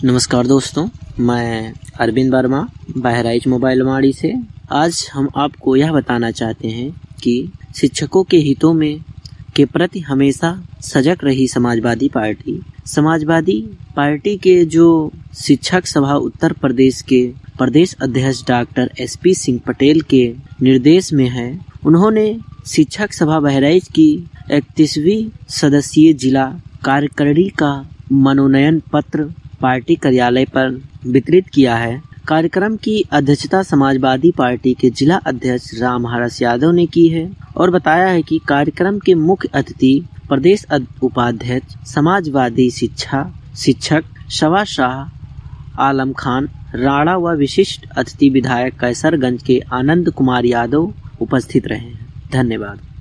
नमस्कार दोस्तों, मैं अरविंद वर्मा बहराइच मोबाइल वाड़ी से। आज हम आपको यह बताना चाहते हैं कि शिक्षकों के हितों में के प्रति हमेशा सजग रही समाजवादी पार्टी के जो शिक्षक सभा उत्तर प्रदेश के प्रदेश अध्यक्ष डॉक्टर SP सिंह पटेल के निर्देश में है। उन्होंने शिक्षक सभा बहराइच की 31वीं सदस्यीय जिला कार्यकारिणी का मनोनयन पत्र पार्टी कार्यालय पर वितरित किया है। कार्यक्रम की अध्यक्षता समाजवादी पार्टी के जिला अध्यक्ष रामहरस यादव ने की है और बताया है कि कार्यक्रम के मुख्य अतिथि प्रदेश उपाध्यक्ष समाजवादी शिक्षक शवा शाह आलम खान राणा व विशिष्ट अतिथि विधायक कैसरगंज के आनंद कुमार यादव उपस्थित रहे हैं। धन्यवाद।